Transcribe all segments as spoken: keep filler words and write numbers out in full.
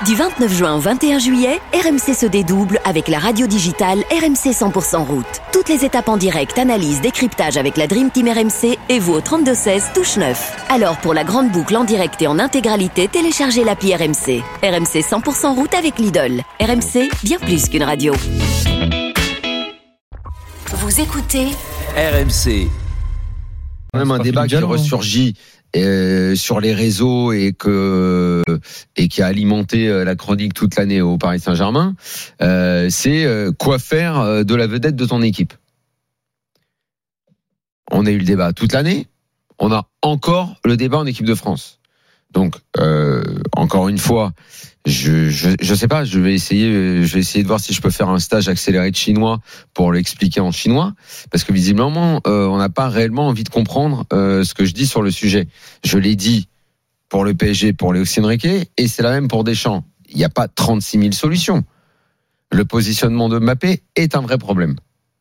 Du vingt-neuf juin au vingt et un juillet, R M C se dédouble avec la radio digitale R M C cent pour cent route. Toutes les étapes en direct, analyse, décryptage avec la Dream Team R M C et vous au trente-deux seize, touche neuf. Alors pour la grande boucle en direct et en intégralité, téléchargez l'appli R M C. R M C cent pour cent route avec Lidl. R M C, bien plus qu'une radio. Vous écoutez R M C. Même un débat qui ressurgit euh, sur les réseaux et que et qui a alimenté la chronique toute l'année au Paris Saint-Germain, euh, c'est euh, quoi faire de la vedette de ton équipe. On a eu le débat toute l'année, on a encore le débat en équipe de France. Donc euh, encore une fois, je, je je sais pas, je vais essayer je vais essayer de voir si je peux faire un stage accéléré de chinois pour l'expliquer en chinois, parce que visiblement euh, on n'a pas réellement envie de comprendre euh, ce que je dis sur le sujet. Je l'ai dit pour le P S G, pour Luis Enrique, et c'est la même pour Deschamps. Il n'y a pas trente-six mille solutions. Le positionnement de Mbappé est un vrai problème.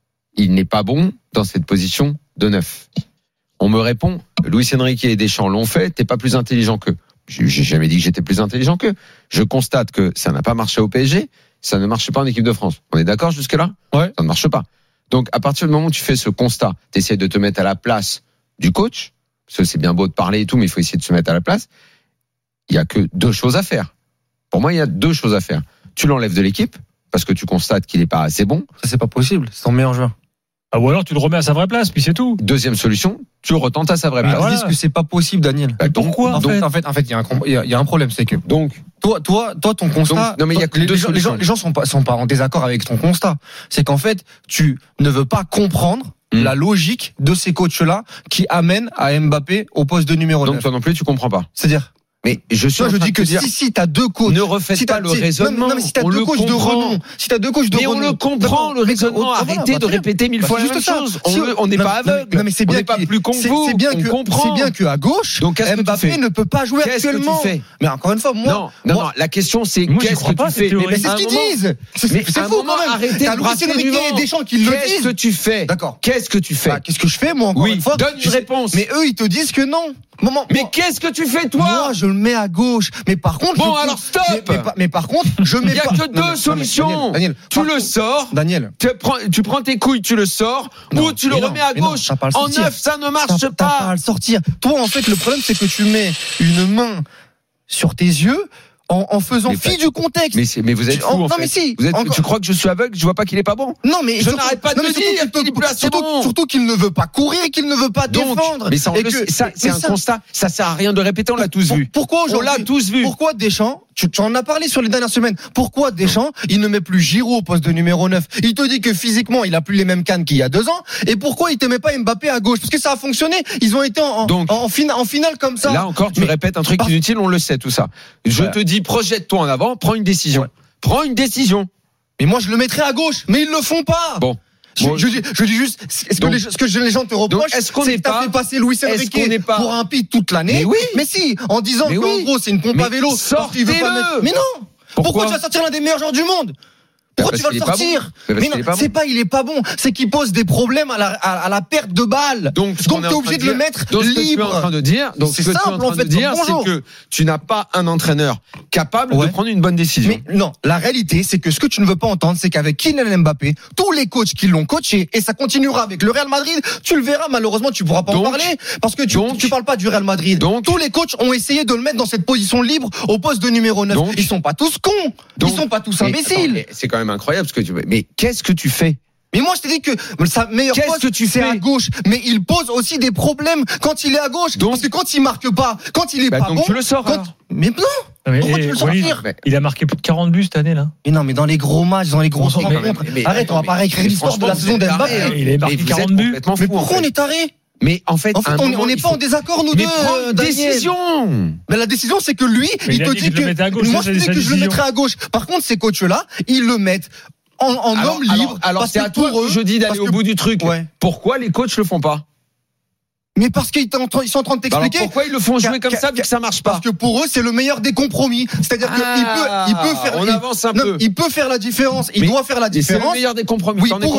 Il n'est pas bon dans cette position de neuf. On me répond, Luis Enrique et Deschamps l'ont fait, t'es pas plus intelligent qu'eux. J'ai jamais dit que j'étais plus intelligent qu'eux. Je constate que ça n'a pas marché au P S G, ça ne marche pas en équipe de France. On est d'accord jusque-là ? Ouais. Ça ne marche pas. Donc, à partir du moment où tu fais ce constat, tu essaies de te mettre à la place du coach, parce que c'est bien beau de parler et tout, mais il faut essayer de se mettre à la place. Il y a que deux choses à faire. Pour moi, il y a deux choses à faire. Tu l'enlèves de l'équipe, parce que tu constates qu'il n'est pas assez bon. Ça, c'est pas possible. C'est ton meilleur joueur. Ah, ou alors tu le remets à sa vraie place, puis c'est tout. Deuxième solution, tu le retentes à sa vraie bah, place. Voilà. Ils disent que c'est pas possible, Daniel. Bah, pourquoi en fait, en fait, en fait, il y a un, il y a, il y a un problème, c'est que donc toi, toi, toi, ton constat. Donc, non mais il y a que les, deux les, gens, les gens, les gens sont pas, sont pas en désaccord avec ton constat. C'est qu'en fait, tu ne veux pas comprendre mmh. la logique de ces coachs-là qui amènent à Mbappé au poste de numéro neuf. Donc toi non plus, tu comprends pas. C'est-à-dire. Mais je suis Toi, je dis que dire, si, si t'as deux coachs, ne refaites si pas le si, raisonnement. Non, non, mais si t'as on deux le coachs de renom, si t'as deux coachs de mais renom, on le comprend le raisonnement. Arrêtez de répéter mille fois la même chose. On n'est pas aveugle. Non, mais c'est bien, on n'est pas plus con que vous. C'est bien on que, comprend. c'est bien que à gauche, donc, Mbappé ne peut pas jouer qu'est-ce actuellement. Que tu fais mais encore une fois, moi, non, non, moi, non. La question c'est moi, qu'est-ce que tu fais. Mais c'est ce qu'ils disent. C'est fou quand même. Arrêtez de brasser du vent. Deschamps qui le disent. Qu'est-ce que tu fais? D'accord. Qu'est-ce que tu fais? Qu'est-ce que je fais moi encore une fois? Donne une réponse. Mais eux, ils te disent que non. Moment, mais moi, qu'est-ce que tu fais toi? Moi, je le mets à gauche. Mais par contre, bon je, alors stop. Mais, mais, mais par contre, je mets. Il y a pas, que deux non, mais, solutions. Non, Daniel, Daniel, tu le sors. Daniel. Tu prends, tu prends tes couilles, tu le sors, non, ou tu le remets non, à gauche. Non, en neuf, ça ne marche t'as, pas. T'as pas à le sortir. Toi, en fait, le problème, c'est que tu mets une main sur tes yeux. En, en faisant fi du contexte. Mais, c'est, mais vous êtes fou, en, en non, fait. Mais si, vous êtes, encore... Tu crois que je suis aveugle? Je vois pas qu'il est pas bon. Non, mais je surtout, n'arrête pas de non, le dire qu'il est plus assez surtout, bon. Surtout qu'il ne veut pas courir, qu'il ne veut pas donc, défendre. Mais ça, on et le, que, ça c'est mais un ça, constat. Ça sert à rien de répéter. On l'a tous pour, vu. Pourquoi aujourd'hui? On l'a tous vu. Pourquoi Deschamps? Tu, tu en as parlé sur les dernières semaines. Pourquoi Deschamps, il ne met plus Giroud au poste de numéro neuf? Il te dit que physiquement, il a plus les mêmes cannes qu'il y a deux ans. Et pourquoi il te met pas Mbappé à gauche? Parce que ça a fonctionné. Ils ont été en, donc, en, en, fin, en finale comme ça. Là encore, tu mais, répètes un truc par... inutile. On le sait tout ça. Je voilà. te dis, projette-toi en avant, prends une décision. Ouais. Prends une décision. Mais moi, je le mettrais à gauche. Mais ils le font pas. Bon. Je, bon. je, dis, je dis juste, ce que, les, ce que les gens te reprochent, est-ce qu'on c'est n'est que t'as pas, fait passer Luis Enrique pour un pit toute l'année. Mais oui. Mais si, en disant qu'en oui. gros, c'est une pompe mais à vélo. Sortez-le. Mettre... Mais non. Pourquoi, Pourquoi tu vas sortir l'un des meilleurs joueurs du monde? Pourquoi tu vas le sortir? Bon. Mais non, pas c'est bon. pas il est pas bon, c'est qu'il pose des problèmes à la, à, à la perte de balle. Donc, donc t'es obligé de, de le mettre donc, libre. Ce que tu es en train de dire, donc c'est ce que simple, tu es en train en fait, de dire, bonjour. c'est que tu n'as pas un entraîneur capable ouais. de prendre une bonne décision. Mais non, la réalité, c'est que ce que tu ne veux pas entendre, c'est qu'avec Kylian Mbappé, tous les coachs qui l'ont coaché, et ça continuera avec le Real Madrid, tu le verras, malheureusement, tu pourras pas donc, en parler, parce que tu, donc, tu parles pas du Real Madrid. Donc, tous les coachs ont essayé de le mettre dans cette position libre au poste de numéro neuf. Donc, ils sont pas tous cons. Donc, ils sont pas tous imbéciles. Attends, c'est quand même incroyable ce que tu veux. Mais qu'est-ce que tu fais? Mais moi je t'ai dit que sa meilleure Qu'est-ce poste que tu c'est fais à gauche, mais il pose aussi des problèmes quand il est à gauche. Donc, parce que quand il marque pas, quand il est bah pas donc bon, tu le sors. Quand... Mais non. Mais Pourquoi et, tu veux le Walid, sortir? Il a marqué plus de quarante buts cette année là. Mais non, mais dans les gros matchs, dans les grosses mais, rencontres. Mais, mais, arrête, attends, on va pas réécrire l'histoire de la saison d'Mbappé. Il a marqué quarante buts. Mais pourquoi en fait. on est taré? Mais en fait, en fait on n'est pas en désaccord nous mais deux. Prends une décision. Mais la décision c'est que lui, mais il, il te dit que gauche, moi je dis que je le mettrais à gauche. Par contre, ces coachs là, ils le mettent en, en alors, homme libre. Alors, alors c'est à toi que je dis d'aller au bout du truc. Ouais. Pourquoi les coachs le font pas? Mais parce qu'ils sont en train de t'expliquer. Alors pourquoi ils le font jouer comme ça vu que ça marche pas? Parce que pour eux, c'est le meilleur des compromis. C'est-à-dire ah, qu'il peut, il peut faire. On il, avance un non, peu. Il peut faire la différence. Il mais, doit faire la différence. C'est le meilleur des compromis. Oui, T'en es convaincu?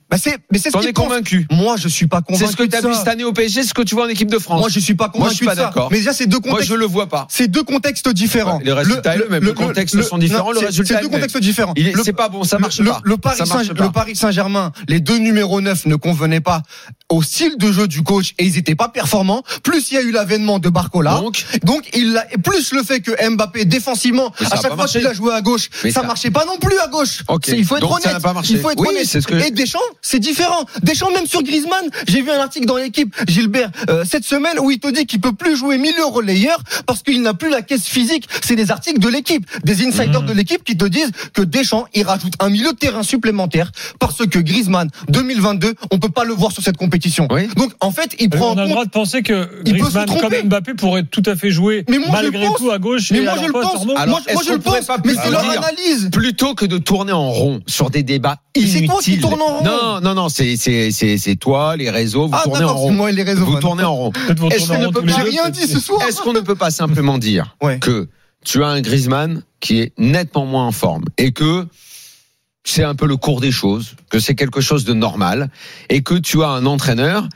Bah c'est, mais c'est ce T'en qu'il es pense. convaincu. Moi, je suis pas convaincu. C'est ce que tu as de vu ça. cette année au P S G, ce que tu vois en équipe de France. Moi, je suis pas convaincu Moi, je suis pas de ça. d'accord. Mais déjà, c'est deux Moi, contextes. je le vois pas. C'est deux contextes différents. Les résultats, le, même le contexte sont différents, le c'est- résultat C'est deux est le même. contextes différents. Il est- Le- c'est pas bon, ça marche le, pas. Le, le Paris Ça Saint, marche pas. le Paris Saint-Germain, les deux numéros neuf ne convenaient pas au style de jeu du coach et ils étaient pas performants. Plus il y a eu l'avènement de Barcola. Donc, Donc, il a, plus le fait que Mbappé, défensivement, Mais ça à a chaque pas fois marché. qu'il a joué à gauche, Mais ça, ça- marchait pas non plus à gauche. Ok. C'est- Il faut être Donc, honnête. ça n'a pas marché. Il faut être Oui, honnête. c'est ce que- Et Deschamps, c'est différent. Deschamps, même sur Griezmann, j'ai vu un article dans l'équipe, Gilbert, euh, cette semaine, où il te dit qu'il peut plus jouer milieu relayeur parce qu'il n'a plus la caisse physique. C'est des articles de l'équipe, des insiders Mmh. de l'équipe qui te disent que Deschamps, il rajoute un milieu de terrain supplémentaire parce que Griezmann, deux mille vingt-deux, on peut pas le voir sur cette compétition. Oui. Donc, en fait, il prend On a en le compte. droit de penser que Il peut se Griezmann, tromper. comme Mbappé, pourrait tout à fait jouer Mais moi, je malgré le pense. tout à gauche. Mais et moi, à je la le poste, pense. Arnaud. Alors, moi, est-ce moi, je qu'on le pourrait pense. pas Mais plutôt c'est leur dire- analyse. plutôt que de tourner en rond sur des débats Mais inutiles. c'est toi qui tournes en rond. Non, non, non, c'est, c'est, c'est, c'est toi, les réseaux, vous Ah, tournez en d'accord, rond. c'est moi et les réseaux. Vous tournez en rond. Peut-être vous Est-ce retournez qu'on en ne peut tous les pas- deux, J'ai rien peut-être. dit ce soir. Est-ce qu'on ne peut pas simplement dire Ouais. que tu as un Griezmann qui est nettement moins en forme et que c'est un peu le cours des choses, que c'est quelque chose de normal et que tu as un entraîneur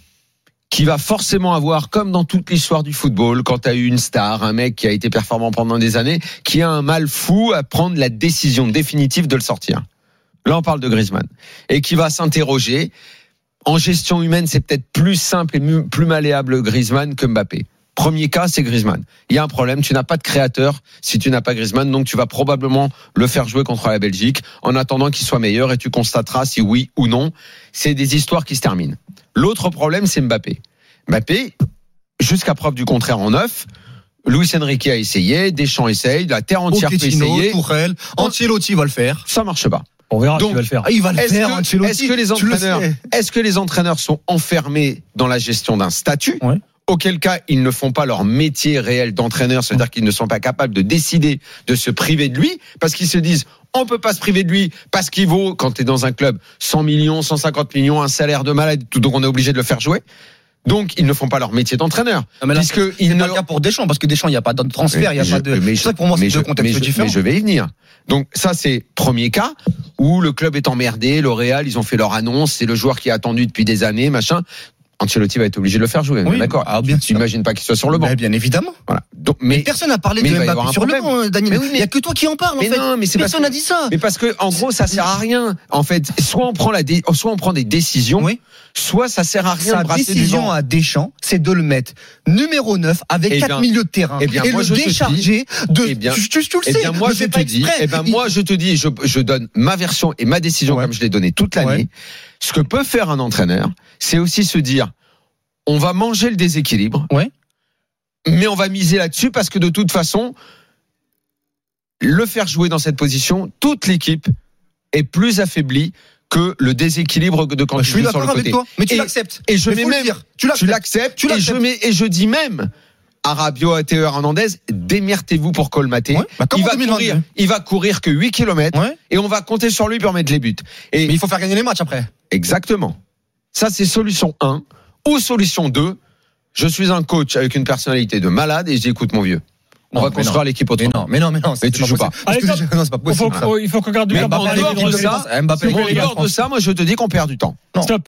qui va forcément avoir, comme dans toute l'histoire du football, quand tu as eu une star, un mec qui a été performant pendant des années, qui a un mal fou à prendre la décision définitive de le sortir. Là, on parle de Griezmann. Et qui va s'interroger. En gestion humaine, c'est peut-être plus simple et mu- plus malléable Griezmann que Mbappé. Premier cas, c'est Griezmann. Il y a un problème, tu n'as pas de créateur si tu n'as pas Griezmann, donc tu vas probablement le faire jouer contre la Belgique en attendant qu'il soit meilleur et tu constateras si oui ou non. C'est des histoires qui se terminent. L'autre problème, c'est Mbappé. Mbappé, jusqu'à preuve du contraire en neuf, Luis Enrique a essayé, Deschamps essaye, la terre entière peut Pochettino, essayer. Tourelle, Ancelotti va le faire. Ça marche pas. On verra Donc, qui va le faire. Ah, il va le Est-ce faire, que, Ancelotti. est-ce que les Tu le entraîneurs, sais. est-ce que les entraîneurs sont enfermés dans la gestion d'un statut? Ouais. Auquel cas, ils ne font pas leur métier réel d'entraîneur, c'est-à-dire qu'ils ne sont pas capables de décider de se priver de lui, parce qu'ils se disent, on peut pas se priver de lui, parce qu'il vaut, quand tu es dans un club, cent millions, cent cinquante millions, un salaire de malade, tout, donc on est obligé de le faire jouer. Donc, ils ne font pas leur métier d'entraîneur. Non, mais là, puisque C'est ils pas ne... le cas pour Deschamps, parce que Deschamps, il n'y a pas de transfert, il n'y a Mais pas je- de. mais C'est je- ça que pour moi, mais c'est je- deux contextes mais je- différents. Mais je vais y venir. Donc ça, c'est premier cas où le club est emmerdé, L'Oréal, ils ont fait leur annonce, c'est le joueur qui est attendu depuis des années, machin. Ancelotti va être obligé de le faire jouer, Oui, d'accord. ah, bien Tu sûr. n'imagines pas qu'il soit sur le banc. Mais bien évidemment. Voilà. Donc, Mais mais, personne n'a parlé mais de il va y avoir Mbappé un sur le problème. banc, Daniel. Mais oui, mais- Il n'y a que toi qui en parles, en mais fait. non, mais c'est parce Personne n'a que- dit ça. mais parce que, en gros, ça sert à rien. En fait, soit on prend la, dé- soit on prend des décisions, Oui. soit ça sert à rien Sa de brasser du décision vent. à Deschamps, c'est de le mettre numéro neuf avec Eh quatre bien- milieux de terrain. eh bien, et moi, le je te décharger de. eh bien- tu, tu- tu le Eh sais. bien, moi, le je fais te pas dis, exprès. eh ben, Il- moi, je te dis, je, je donne ma version et ma décision Ouais. comme je l'ai donnée toute l'année. Ouais. Ce que peut faire un entraîneur, c'est aussi se dire, on va manger le déséquilibre. Ouais. Mais on va miser là-dessus parce que de toute façon, le faire jouer dans cette position, toute l'équipe est plus affaiblie que le déséquilibre de quand je tu suis joues sur d'accord le avec côté. toi, mais tu Et- l'acceptes. Et je Mais mets faut le même, dire. Tu tu l'acceptes. l'acceptes, Tu et je l'acceptes. mets, et je dis même à Rabiot, à Théo Hernandez, démerdez-vous pour colmater. Ouais. Bah, comme il en va deux mille vingt-deux. courir, il va courir que huit kilomètres Ouais. et on va compter sur lui pour mettre les buts. Et Mais il faut faire gagner les matchs après. exactement. Ça, c'est solution un. Ou solution deux, je suis un coach avec une personnalité de malade et je dis, écoute, mon vieux, on Non, va mais construire non. l'équipe Mais autrement. non, mais non, mais non. c'est Mais tu pas joues possible. pas. Parce que- Allez, non, c'est pas Il faut, possible. faut- il faut qu'on regarde Mais Mbappé en avec dehors l'équipe de de ça, France. Mbappé, Mais il en est dehors de France. ça, moi, je te dis qu'on perd du temps. Non. Stop.